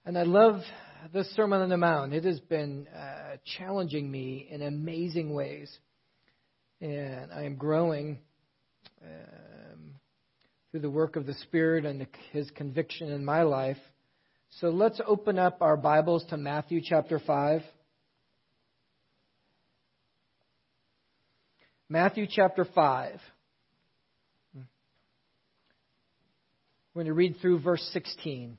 And I love the Sermon on the Mount. It has been challenging me in amazing ways. And I am growing through the work of the Spirit and His conviction in my life. So let's open up our Bibles to Matthew chapter 5. Matthew chapter 5. We're going to read through verse 16.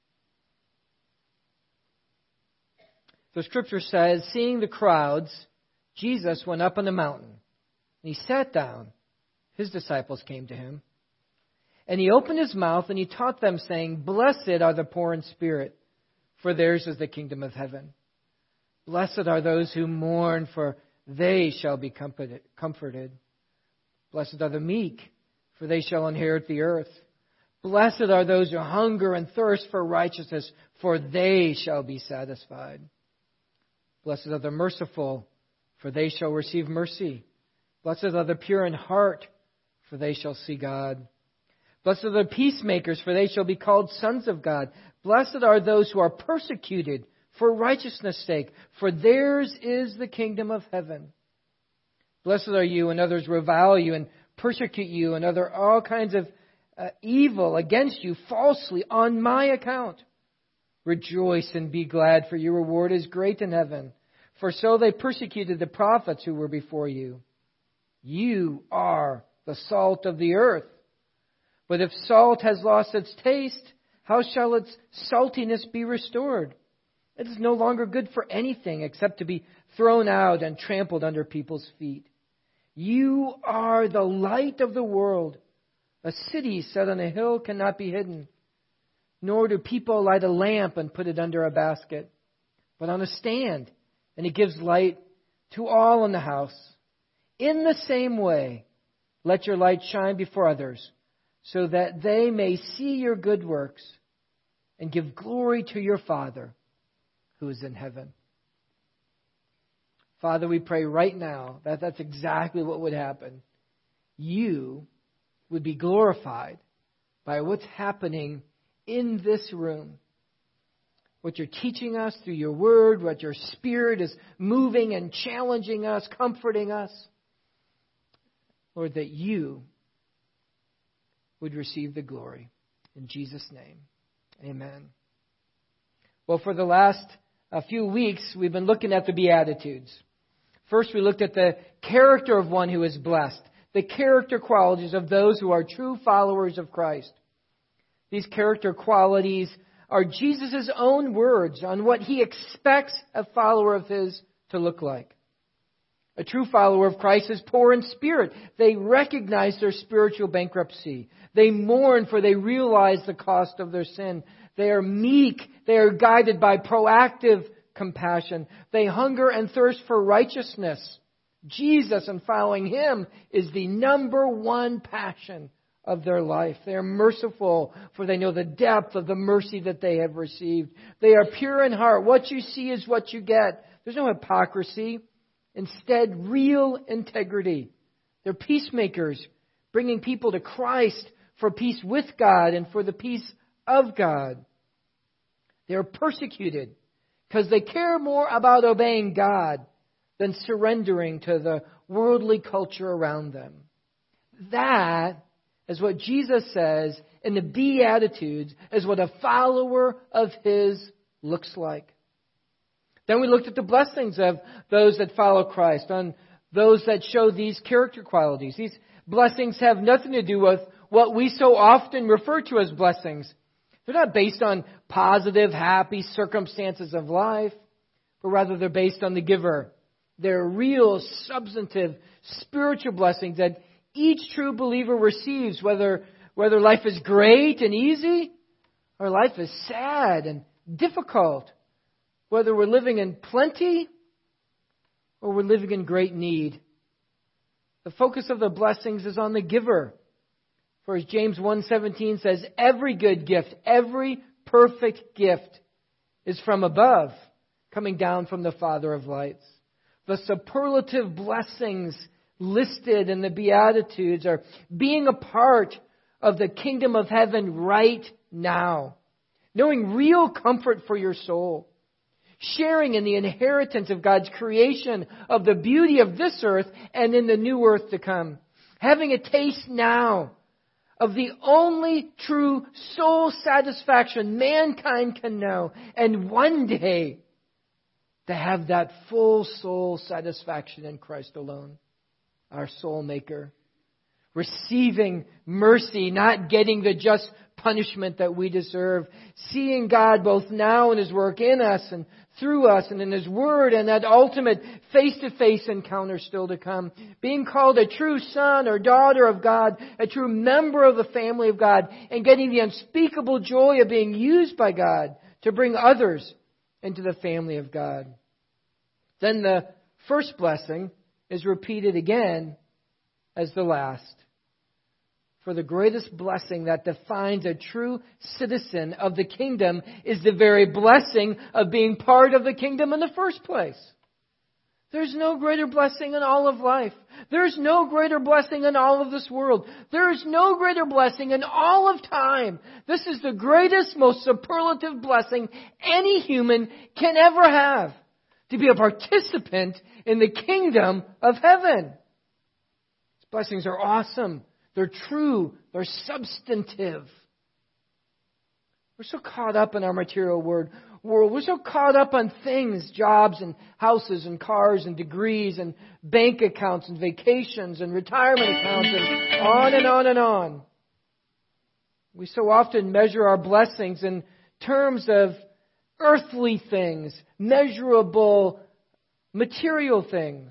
The scripture says, seeing the crowds, Jesus went up on the mountain, and He sat down. His disciples came to Him. And He opened His mouth, and He taught them, saying, Blessed are the poor in spirit, for theirs is the kingdom of heaven. Blessed are those who mourn, for they shall be comforted. Blessed are the meek, for they shall inherit the earth. Blessed are those who hunger and thirst for righteousness, for they shall be satisfied. Blessed are the merciful, for they shall receive mercy. Blessed are the pure in heart, for they shall see God. Blessed are the peacemakers, for they shall be called sons of God. Blessed are those who are persecuted for righteousness' sake, for theirs is the kingdom of heaven. Blessed are you when others revile you and persecute you and utter all kinds of evil against you falsely on my account. Rejoice and be glad, for your reward is great in heaven. For so they persecuted the prophets who were before you. You are the salt of the earth. But if salt has lost its taste, how shall its saltiness be restored? It is no longer good for anything except to be thrown out and trampled under people's feet. You are the light of the world. A city set on a hill cannot be hidden. Nor do people light a lamp and put it under a basket, but on a stand, and it gives light to all in the house. In the same way, let your light shine before others, so that they may see your good works and give glory to your Father who is in heaven. Father, we pray right now that that's exactly what would happen. You would be glorified by what's happening in this room. What you're teaching us through your word, what your Spirit is moving and challenging us, comforting us. Lord, that you would receive the glory. In Jesus' name, amen. Well, for the last few weeks, we've been looking at the Beatitudes. First, we looked at the character of one who is blessed, the character qualities of those who are true followers of Christ. These character qualities are Jesus' own words on what He expects a follower of His to look like. A true follower of Christ is poor in spirit. They recognize their spiritual bankruptcy. They mourn, for they realize the cost of their sin. They are meek. They are guided by proactive compassion. They hunger and thirst for righteousness. Jesus and following Him is the number one passion of their life. They are merciful, for they know the depth of the mercy that they have received. They are pure in heart. What you see is what you get. There's no hypocrisy. Instead, real integrity. They're peacemakers, bringing people to Christ for peace with God and for the peace of God. They are persecuted because they care more about obeying God than surrendering to the worldly culture around them. That is what Jesus says in the Beatitudes is what a follower of His looks like. Then we looked at the blessings of those that follow Christ, on those that show these character qualities. These blessings have nothing to do with what we so often refer to as blessings. They're not based on positive, happy circumstances of life, but rather they're based on the giver. They're real, substantive, spiritual blessings that each true believer receives, whether life is great and easy or life is sad and difficult, whether we're living in plenty or we're living in great need. The focus of the blessings is on the giver. For as James 1:17 says, every good gift, every perfect gift is from above, coming down from the Father of lights. The superlative blessings listed in the Beatitudes are being a part of the kingdom of heaven right now. knowing real comfort for your soul, sharing in the inheritance of God's creation, of the beauty of this earth and in the new earth to come, having a taste now of the only true soul satisfaction mankind can know, and one day to have that full soul satisfaction in Christ alone, our soul maker. Receiving mercy, not getting the just punishment that we deserve. Seeing God both now in His work in us and through us and in His Word, and that ultimate face-to-face encounter still to come. Being called a true son or daughter of God, a true member of the family of God, and getting the unspeakable joy of being used by God to bring others into the family of God. Then the first blessing is repeated again as the last. For the greatest blessing that defines a true citizen of the kingdom is the very blessing of being part of the kingdom in the first place. There's no greater blessing in all of life. There's no greater blessing in all of this world. There's no greater blessing in all of time. This is the greatest, most superlative blessing any human can ever have. To be a participant in the kingdom of heaven. These blessings are awesome. They're true. They're substantive. We're so caught up in our material world. We're so caught up on things, jobs and houses and cars and degrees and bank accounts and vacations and retirement accounts and on and on and on. We so often measure our blessings in terms of earthly things, measurable material things.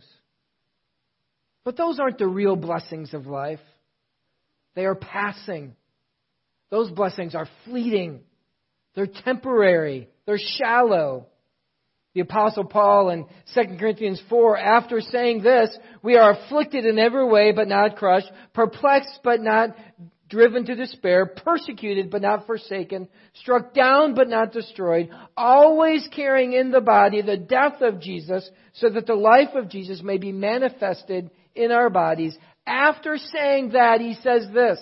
But those aren't the real blessings of life. They are passing. Those blessings are fleeting. They're temporary. They're shallow. The Apostle Paul in 2 Corinthians 4, after saying this, we are afflicted in every way but not crushed, perplexed but not driven to despair, persecuted but not forsaken, struck down but not destroyed, always carrying in the body the death of Jesus, so that the life of Jesus may be manifested in our bodies. After saying that, he says this,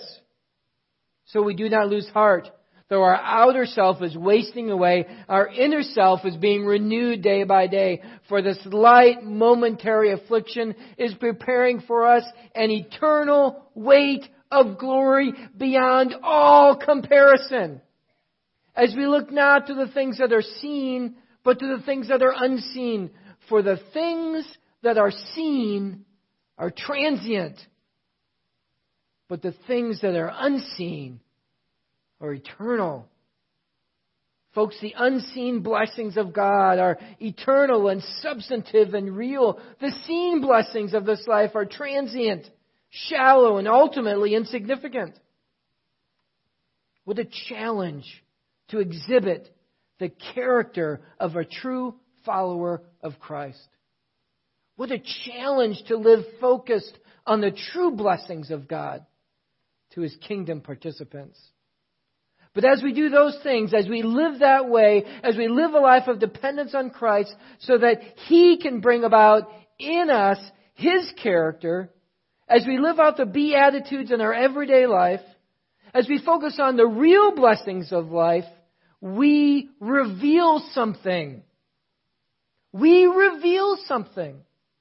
so we do not lose heart. Though our outer self is wasting away, our inner self is being renewed day by day. For this light momentary affliction is preparing for us an eternal weight of glory beyond all comparison. As we look not to the things that are seen, but to the things that are unseen. For the things that are seen are transient, but the things that are unseen are eternal. Folks, the unseen blessings of God are eternal and substantive and real. The seen blessings of this life are transient, shallow, and ultimately insignificant. What a challenge to exhibit the character of a true follower of Christ. What a challenge to live focused on the true blessings of God to His kingdom participants. But as we do those things, as we live that way, as we live a life of dependence on Christ so that He can bring about in us His character, as we live out the Beatitudes in our everyday life, as we focus on the real blessings of life, we reveal something. We reveal something.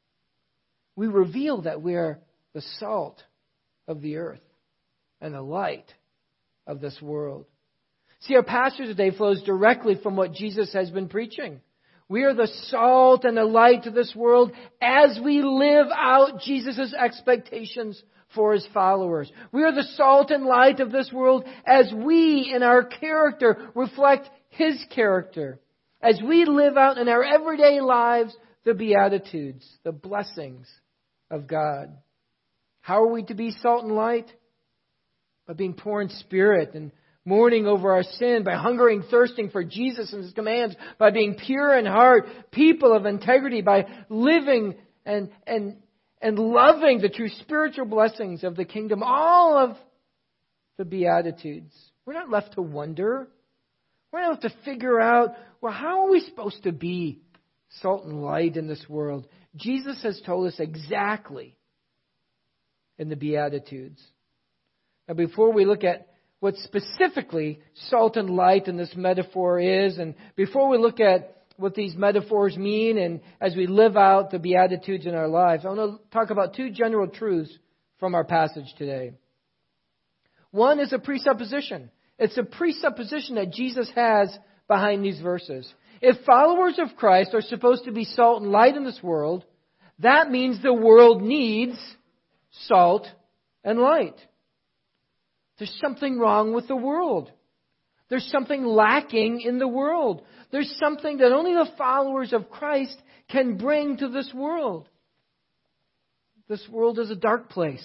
We reveal that we are the salt of the earth and the light of this world. See, our passage today flows directly from what Jesus has been preaching. We are the salt and the light of this world as we live out Jesus' expectations for His followers. We are the salt and light of this world as we, in our character, reflect His character. As we live out in our everyday lives the Beatitudes, the blessings of God. How are we to be salt and light? By being poor in spirit and mourning over our sin, by hungering, thirsting for Jesus and His commands, by being pure in heart, people of integrity, by living and loving the true spiritual blessings of the kingdom, all of the Beatitudes. We're not left to wonder. We're not left to figure out, well, how are we supposed to be salt and light in this world? Jesus has told us exactly in the Beatitudes. Now, before we look at what specifically salt and light in this metaphor is. And before we look at what these metaphors mean and as we live out the Beatitudes in our lives, I want to talk about two general truths from our passage today. One is a presupposition. It's a presupposition that Jesus has behind these verses. If followers of Christ are supposed to be salt and light in this world, that means the world needs salt and light. There's something wrong with the world. There's something lacking in the world. There's something that only the followers of Christ can bring to this world. This world is a dark place,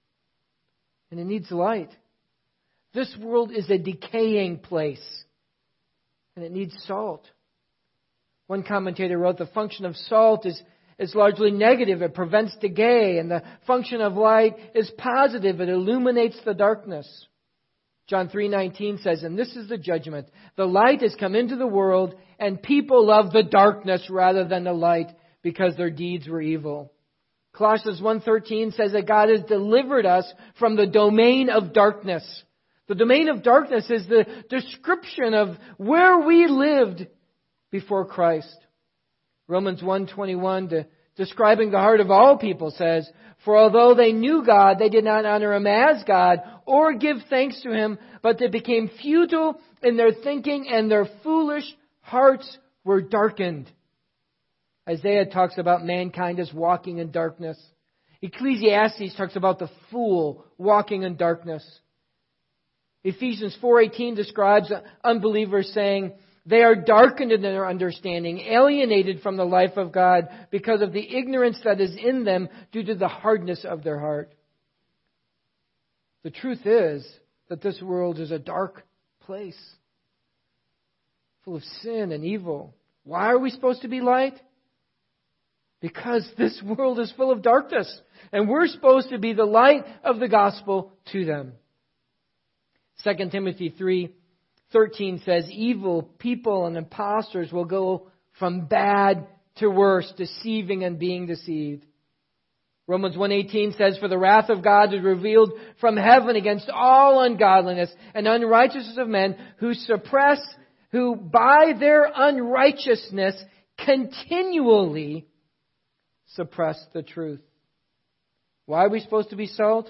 and it needs light. This world is a decaying place, and it needs salt. One commentator wrote, the function of salt is largely negative. It prevents decay. And the function of light is positive. It illuminates the darkness. John 3:19 says, and this is the judgment. The light has come into the world, and people love the darkness rather than the light because their deeds were evil. Colossians 1:13 says that God has delivered us from the domain of darkness. The domain of darkness is the description of where we lived before Christ. Romans 1:21, describing the heart of all people, says, for although they knew God, they did not honor Him as God or give thanks to Him, but they became futile in their thinking and their foolish hearts were darkened. Isaiah talks about mankind as walking in darkness. Ecclesiastes talks about the fool walking in darkness. Ephesians 4:18 describes unbelievers saying, they are darkened in their understanding, alienated from the life of God because of the ignorance that is in them due to the hardness of their heart. The truth is that this world is a dark place, full of sin and evil. Why are we supposed to be light? Because this world is full of darkness, and we're supposed to be the light of the gospel to them. 2 Timothy 3:13 says, evil people and impostors will go from bad to worse, deceiving and being deceived. Romans 1:18 says, for the wrath of God is revealed from heaven against all ungodliness and unrighteousness of men who by their unrighteousness continually suppress the truth. Why are we supposed to be salt?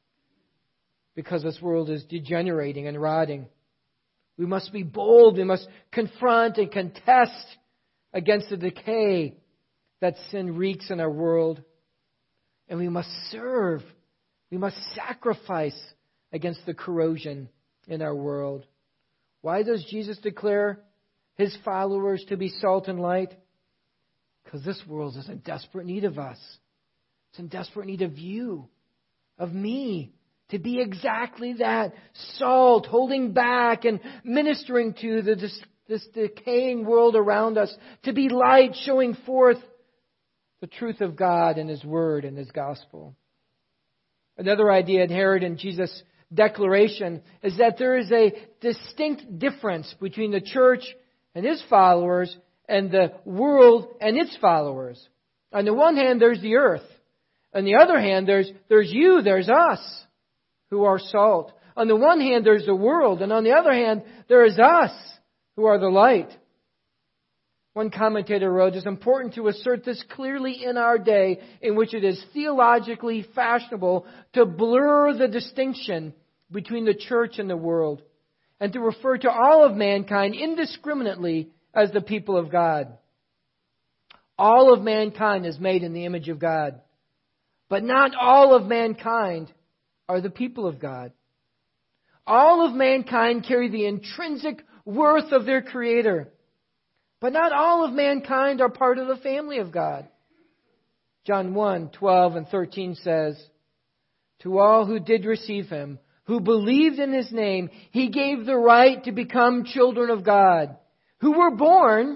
Because this world is degenerating and rotting. We must be bold. We must confront and contest against the decay that sin wreaks in our world. And we must serve. We must sacrifice against the corrosion in our world. Why does Jesus declare His followers to be salt and light? Because this world is in desperate need of us. It's in desperate need of you, of me, to be exactly that, salt, holding back and ministering to this decaying world around us, to be light, showing forth the truth of God and His Word and His gospel. Another idea inherent in Jesus' declaration is that there is a distinct difference between the church and His followers and the world and its followers. On the one hand, there's the earth. On the other hand, there's you, there's us, who are salt. On the one hand, there's the world, and on the other hand, there is us, who are the light. One commentator wrote, it's important to assert this clearly in our day, in which it is theologically fashionable to blur the distinction between the church and the world, and to refer to all of mankind indiscriminately as the people of God. All of mankind is made in the image of God, but not all of mankind are the people of God. All of mankind carry the intrinsic worth of their Creator. But not all of mankind are part of the family of God. John 1:12 and 13 says, to all who did receive Him, who believed in His name, He gave the right to become children of God, who were born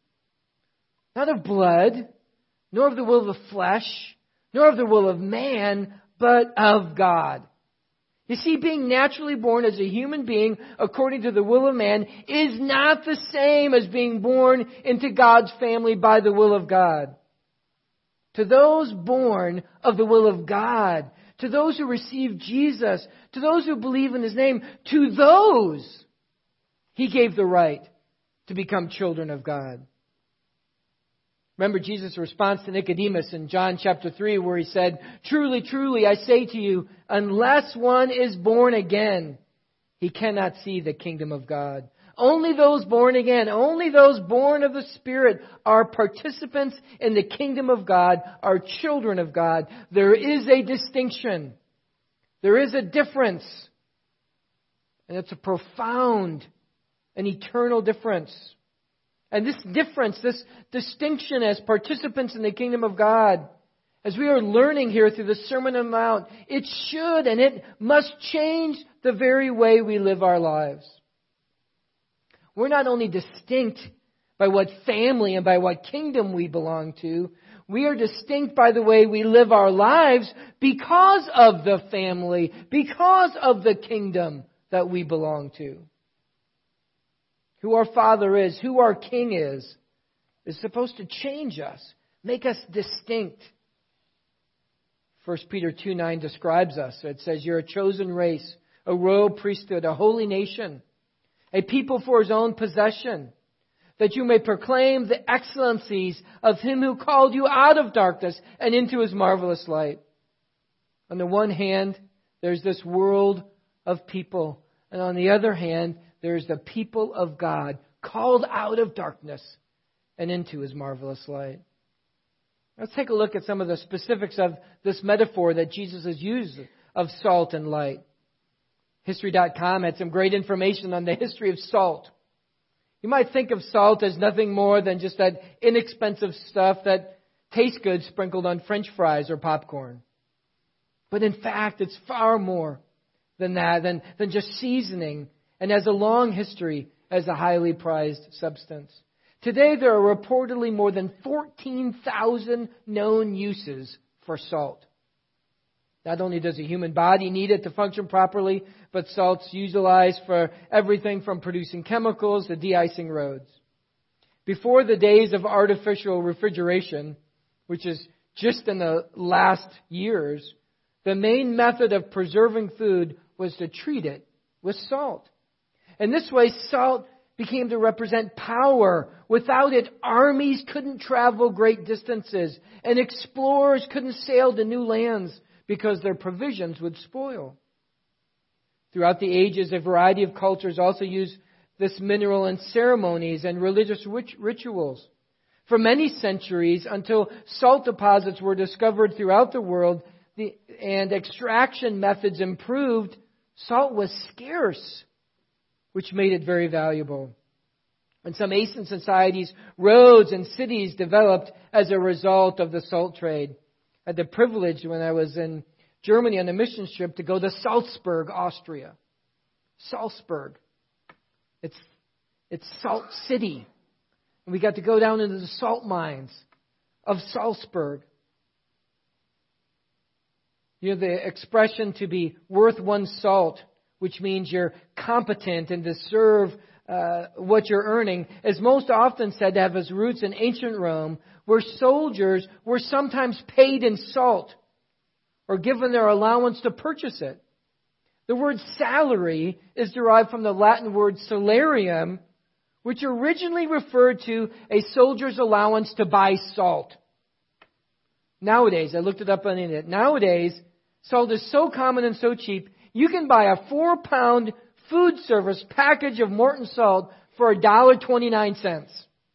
not of blood, nor of the will of the flesh, nor of the will of man, but of God. You see, being naturally born as a human being according to the will of man is not the same as being born into God's family by the will of God. To those born of the will of God, to those who receive Jesus, to those who believe in His name, to those He gave the right to become children of God. Remember Jesus' response to Nicodemus in John chapter 3 where He said, "Truly, truly, I say to you, unless one is born again, he cannot see the kingdom of God." Only those born again, only those born of the Spirit are participants in the kingdom of God, are children of God. There is a distinction. There is a difference. And it's a profound and eternal difference. And this difference, this distinction as participants in the kingdom of God, as we are learning here through the Sermon on the Mount, it should and it must change the very way we live our lives. We're not only distinct by what family and by what kingdom we belong to, we are distinct by the way we live our lives because of the family, because of the kingdom that we belong to. Who our Father is, who our King is supposed to change us, make us distinct. 1 Peter 2:9 describes us. It says, "You're a chosen race, a royal priesthood, a holy nation, a people for His own possession, that you may proclaim the excellencies of Him who called you out of darkness and into His marvelous light." On the one hand, there's this world of people. And on the other hand, there's the people of God called out of darkness and into His marvelous light. Let's take a look at some of the specifics of this metaphor that Jesus has used of salt and light. History.com had some great information on the history of salt. You might think of salt as nothing more than just that inexpensive stuff that tastes good sprinkled on French fries or popcorn. But in fact, it's far more than that, than just seasoning, and has a long history as a highly prized substance. Today, there are reportedly more than 14,000 known uses for salt. Not only does the human body need it to function properly, but salt's utilized for everything from producing chemicals to de-icing roads. Before the days of artificial refrigeration, which is just in the last years, the main method of preserving food was to treat it with salt. In this way, salt became to represent power. Without it, armies couldn't travel great distances, and explorers couldn't sail to new lands because their provisions would spoil. Throughout the ages, a variety of cultures also used this mineral in ceremonies and religious rituals. For many centuries, until salt deposits were discovered throughout the world and extraction methods improved, salt was scarce, which made it very valuable. In some ancient societies, roads and cities developed as a result of the salt trade. I had the privilege when I was in Germany on a mission trip to go to Salzburg, Austria. Salzburg. It's Salt City. And we got to go down into the salt mines of Salzburg. You know, the expression to be worth one's salt, which means you're competent and deserve what you're earning, is most often said to have its roots in ancient Rome, where soldiers were sometimes paid in salt or given their allowance to purchase it. The word salary is derived from the Latin word salarium, which originally referred to a soldier's allowance to buy salt. Nowadays, I looked it up on the internet. Nowadays, salt is so common and so cheap, you can buy a 4-pound food service package of Morton salt for $1.29.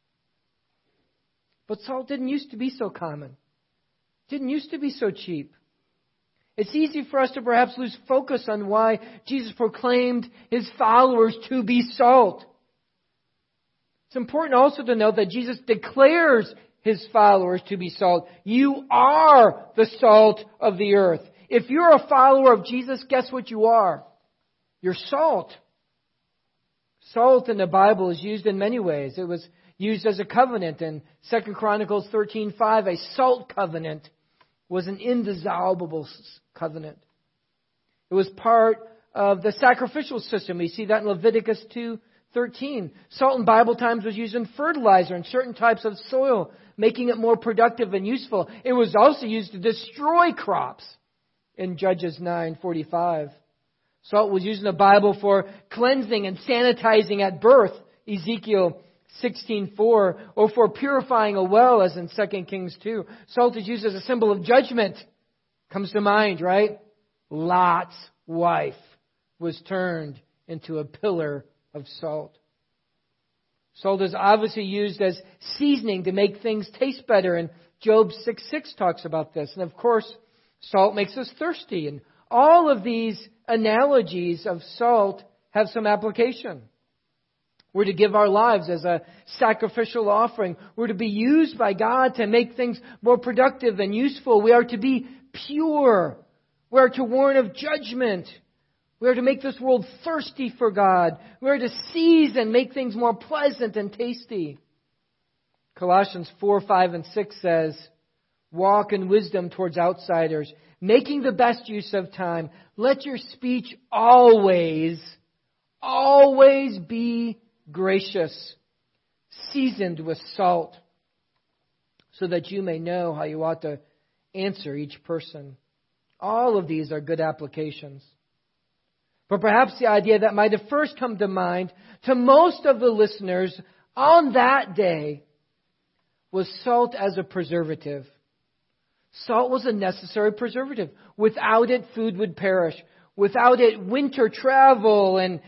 But salt didn't used to be so common. Didn't used to be so cheap. It's easy for us to perhaps lose focus on why Jesus proclaimed His followers to be salt. It's important also to note that Jesus declares His followers to be salt. You are the salt of the earth. If you're a follower of Jesus, guess what you are? You're salt. Salt in the Bible is used in many ways. It was used as a covenant in 2 Chronicles 13:5. A salt covenant was an indissoluble covenant. It was part of the sacrificial system. We see that in Leviticus 2:13. Salt in Bible times was used in fertilizer in certain types of soil, making it more productive and useful. It was also used to destroy crops in Judges 9:45. Salt was used in the Bible for cleansing and sanitizing at birth, Ezekiel 16:4, or for purifying a well, as in 2 Kings 2. Salt is used as a symbol of judgment. Comes to mind, right? Lot's wife was turned into a pillar of salt. Salt is obviously used as seasoning to make things taste better, and Job 6:6 talks about this. And of course, salt makes us thirsty, and all of these analogies of salt have some application. We're to give our lives as a sacrificial offering. We're to be used by God to make things more productive and useful. We are to be pure. We are to warn of judgment. We are to make this world thirsty for God. We are to season, make things more pleasant and tasty. Colossians 4:5 and 6 says, walk in wisdom towards outsiders, making the best use of time. Let your speech always be gracious, seasoned with salt, so that you may know how you ought to answer each person. All of these are good applications. But perhaps the idea that might have first come to mind to most of the listeners on that day was salt as a preservative. Salt was a necessary preservative. Without it, food would perish. Without it, winter travel and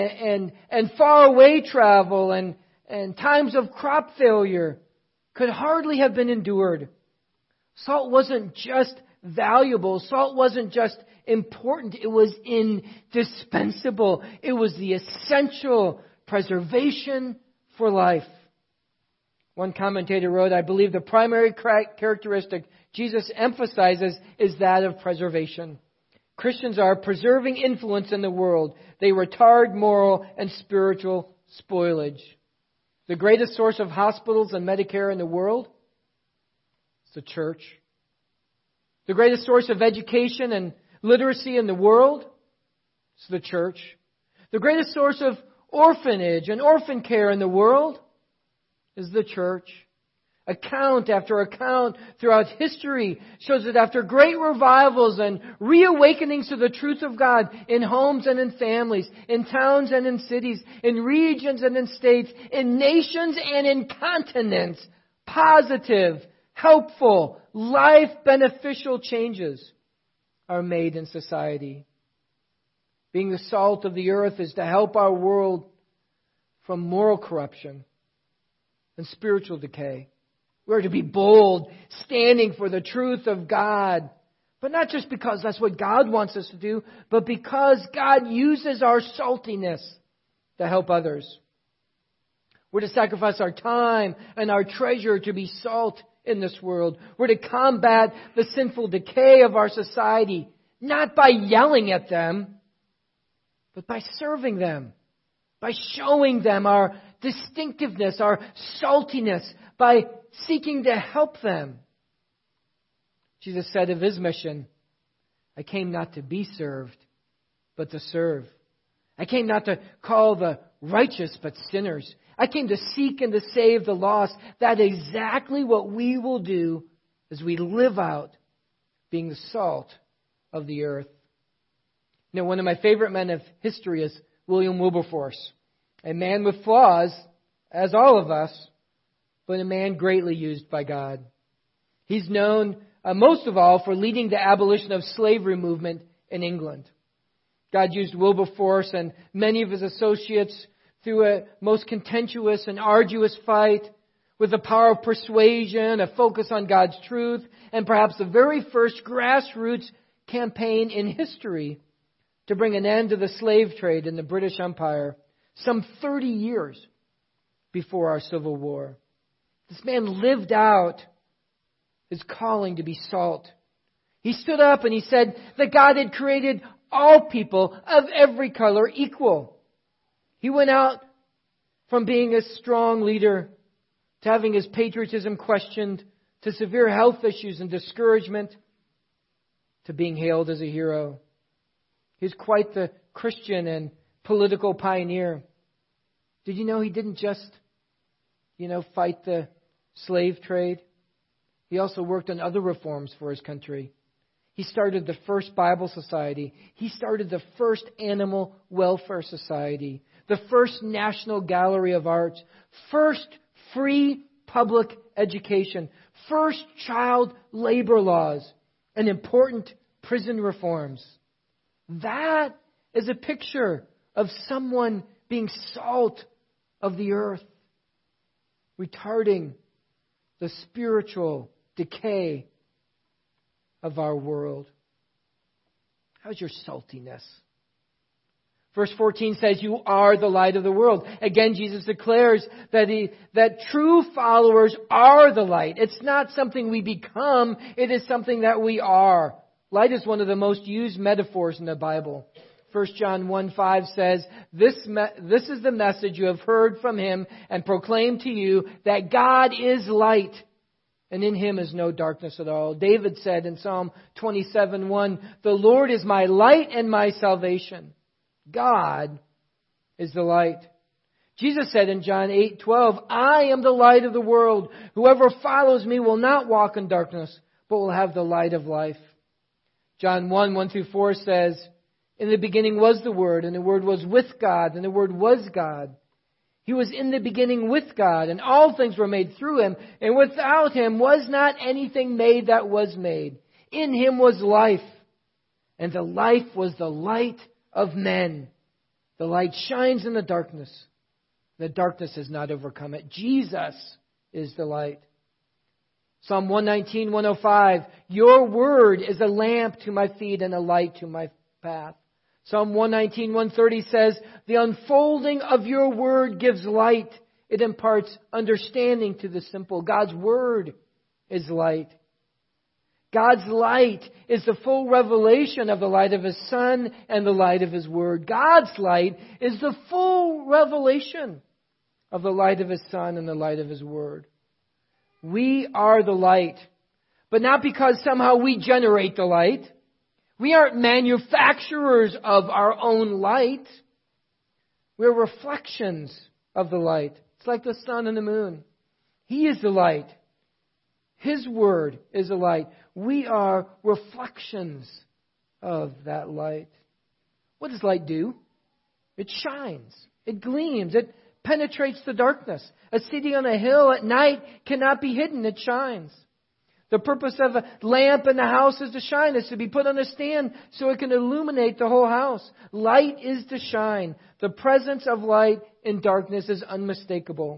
far away travel and times of crop failure could hardly have been endured. Salt wasn't just valuable. Salt wasn't just important. It was indispensable. It was the essential preservation for life. One commentator wrote, I believe the primary characteristic Jesus emphasizes is that of preservation. Christians are a preserving influence in the world. They retard moral and spiritual spoilage. The greatest source of hospitals and Medicare in the world is the church. The greatest source of education and literacy in the world is the church. The greatest source of orphanage and orphan care in the world is the church. Account after account throughout history shows that after great revivals and reawakenings to the truth of God in homes and in families, in towns and in cities, in regions and in states, in nations and in continents, positive, helpful, life-beneficial changes are made in society. Being the salt of the earth is to help our world from moral corruption and spiritual decay. We're to be bold, standing for the truth of God. But not just because that's what God wants us to do, but because God uses our saltiness to help others. We're to sacrifice our time and our treasure to be salt in this world. We're to combat the sinful decay of our society, not by yelling at them, but by serving them, by showing them our distinctiveness, our saltiness, by seeking to help them. Jesus said of His mission, I came not to be served, but to serve. I came not to call the righteous, but sinners. I came to seek and to save the lost. That's exactly what we will do as we live out being the salt of the earth. You know, one of my favorite men of history is William Wilberforce, a man with flaws, as all of us, but a man greatly used by God. He's known most of all for leading the abolition of slavery movement in England. God used Wilberforce and many of his associates through a most contentious and arduous fight with the power of persuasion, a focus on God's truth, and perhaps the very first grassroots campaign in history to bring an end to the slave trade in the British Empire some 30 years before our Civil War. This man lived out his calling to be salt. He stood up and he said that God had created all people of every color equal. He went out from being a strong leader to having his patriotism questioned, to severe health issues and discouragement, to being hailed as a hero. He's quite the Christian and political pioneer. Did you know he didn't just, fight the slave trade? He also worked on other reforms for his country. He started the first Bible society. He started the first animal welfare society, the first National Gallery of Arts, first free public education, first child labor laws, and important prison reforms. That is a picture of someone being salt of the earth, retarding the spiritual decay of our world. How's your saltiness? Verse 14 says, you are the light of the world. Again, Jesus declares that true followers are the light. It's not something we become, it is something that we are. Light is one of the most used metaphors in the Bible. 1 John 1:5 says, this is the message you have heard from Him and proclaimed to you, that God is light, and in Him is no darkness at all. David said in Psalm 27:1, the Lord is my light and my salvation. God is the light. Jesus said in John 8:12, I am the light of the world. Whoever follows me will not walk in darkness, but will have the light of life. John 1:1-4 says, in the beginning was the Word, and the Word was with God, and the Word was God. He was in the beginning with God, and all things were made through Him, and without Him was not anything made that was made. In Him was life, and the life was the light of men. The light shines in the darkness. The darkness has not overcome it. Jesus is the light. Psalm 119:105, your word is a lamp to my feet and a light to my path. Psalm 119:130 says, the unfolding of your word gives light. It imparts understanding to the simple. God's word is light. God's light is the full revelation of the light of His Son and the light of His Word. God's light is the full revelation of the light of His Son and the light of His Word. We are the light, but not because somehow we generate the light. We aren't manufacturers of our own light. We're reflections of the light. It's like the sun and the moon. He is the light. His Word is the light. We are reflections of that light. What does light do? It shines. It gleams. It penetrates the darkness. A city on a hill at night cannot be hidden. It shines. The purpose of a lamp in the house is to shine. It's to be put on a stand so it can illuminate the whole house. Light is to shine. The presence of light in darkness is unmistakable.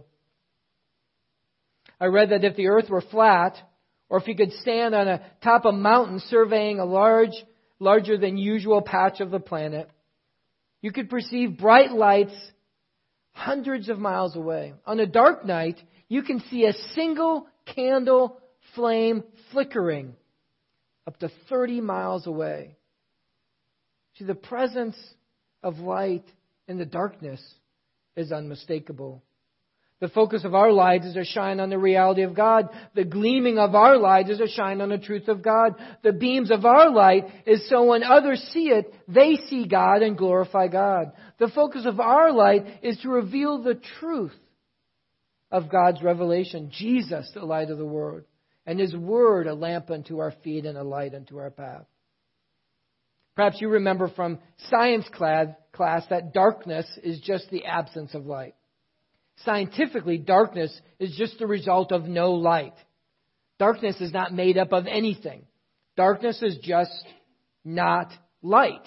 I read that if the earth were flat, or if you could stand on a top of a mountain surveying a larger than usual patch of the planet, you could perceive bright lights hundreds of miles away. On a dark night, you can see a single candle flame flickering up to 30 miles away. See, the presence of light in the darkness is unmistakable. The focus of our lives is to shine on the reality of God. The gleaming of our light is to shine on the truth of God. The beams of our light is so when others see it, they see God and glorify God. The focus of our light is to reveal the truth of God's revelation. Jesus, the light of the world, and His Word, a lamp unto our feet and a light unto our path. Perhaps you remember from science class that darkness is just the absence of light. Scientifically, darkness is just the result of no light. Darkness is not made up of anything. Darkness is just not light.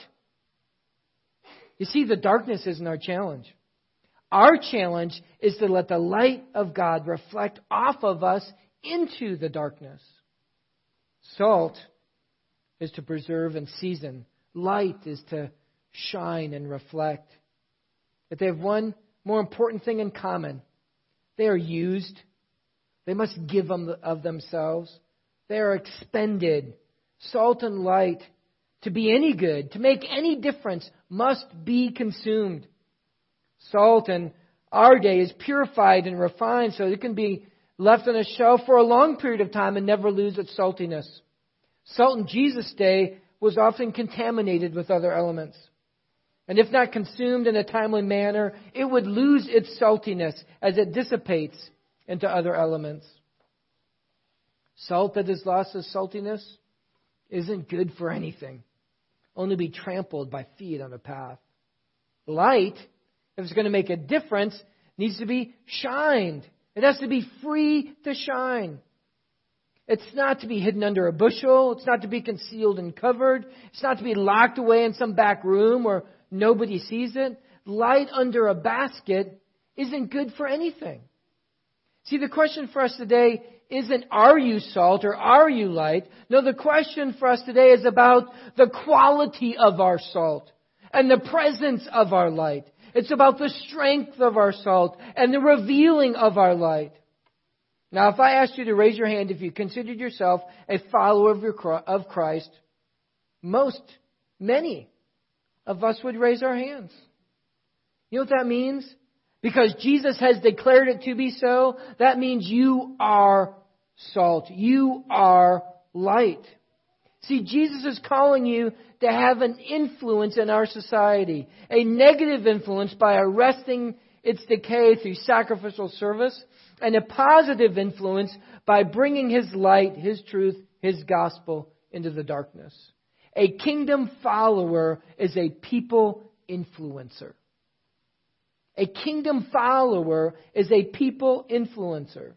You see, the darkness isn't our challenge. Our challenge is to let the light of God reflect off of us into the darkness. Salt is to preserve and season. Light is to shine and reflect. But they have one more important thing in common. They are used. They must give of themselves. They are expended. Salt and light, to be any good, to make any difference, must be consumed. Salt in our day is purified and refined so it can be left on a shelf for a long period of time and never lose its saltiness. Salt in Jesus' day was often contaminated with other elements. And if not consumed in a timely manner, it would lose its saltiness as it dissipates into other elements. Salt that has lost its saltiness isn't good for anything, only be trampled by feet on a path. Light, if it's going to make a difference, needs to be shined. It has to be free to shine. It's not to be hidden under a bushel. It's not to be concealed and covered. It's not to be locked away in some back room where nobody sees it. Light under a basket isn't good for anything. See, the question for us today isn't are you salt or are you light? No, the question for us today is about the quality of our salt and the presence of our light. It's about the strength of our salt and the revealing of our light. Now, if I asked you to raise your hand if you considered yourself a follower of Christ, many of us would raise our hands. You know what that means? Because Jesus has declared it to be so, that means you are salt. You are light. See, Jesus is calling you to have an influence in our society, a negative influence by arresting its decay through sacrificial service, and a positive influence by bringing His light, His truth, His gospel into the darkness. A kingdom follower is a people influencer. A kingdom follower is a people influencer.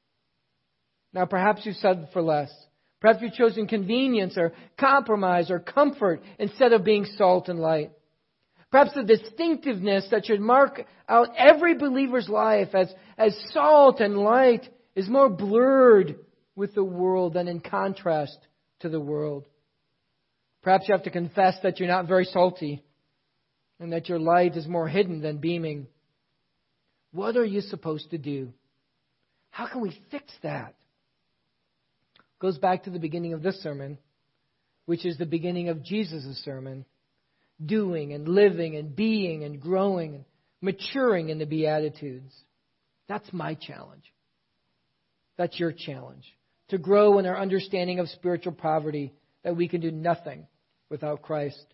Now, perhaps you've settled for less. Perhaps you've chosen convenience or compromise or comfort instead of being salt and light. Perhaps the distinctiveness that should mark out every believer's life as salt and light is more blurred with the world than in contrast to the world. Perhaps you have to confess that you're not very salty and that your light is more hidden than beaming. What are you supposed to do? How can we fix that? Goes back to the beginning of this sermon, which is the beginning of Jesus' sermon. Doing and living and being and growing and maturing in the Beatitudes. That's my challenge. That's your challenge. To grow in our understanding of spiritual poverty, that we can do nothing without Christ.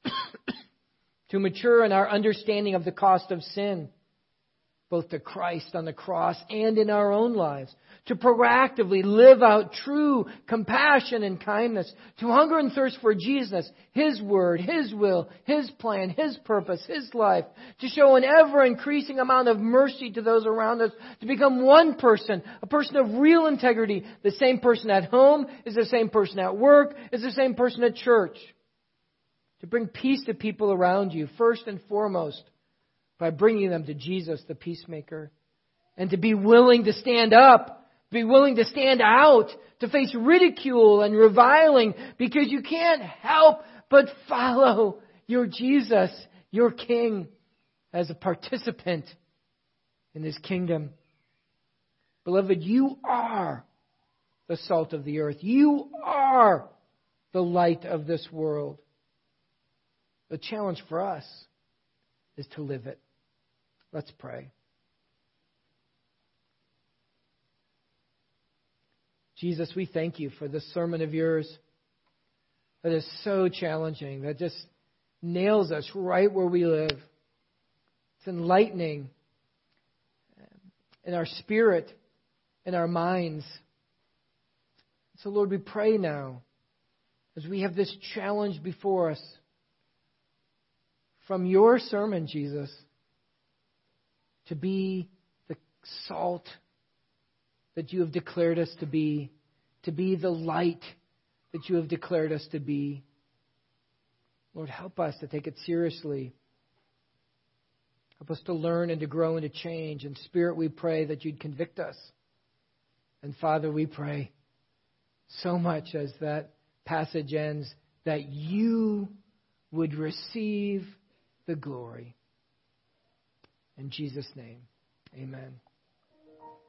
To mature in our understanding of the cost of sin, both to Christ on the cross and in our own lives. To proactively live out true compassion and kindness. To hunger and thirst for Jesus, His Word, His will, His plan, His purpose, His life. To show an ever-increasing amount of mercy to those around us. To become one person, a person of real integrity. The same person at home is the same person at work, is the same person at church. To bring peace to people around you, first and foremost, by bringing them to Jesus, the peacemaker. And to be willing to stand up, be willing to stand out, to face ridicule and reviling, because you can't help but follow your Jesus, your King, as a participant in His kingdom. Beloved, you are the salt of the earth. You are the light of this world. The challenge for us is to live it. Let's pray. Jesus, we thank You for this sermon of Yours that is so challenging, that just nails us right where we live. It's enlightening in our spirit, in our minds. So, Lord, we pray now, as we have this challenge before us, from Your sermon, Jesus, to be the salt that You have declared us to be the light that You have declared us to be. Lord, help us to take it seriously. Help us to learn and to grow and to change. In Spirit, we pray that You'd convict us. And Father, we pray so much as that passage ends, that You would receive the glory. In Jesus' name, amen.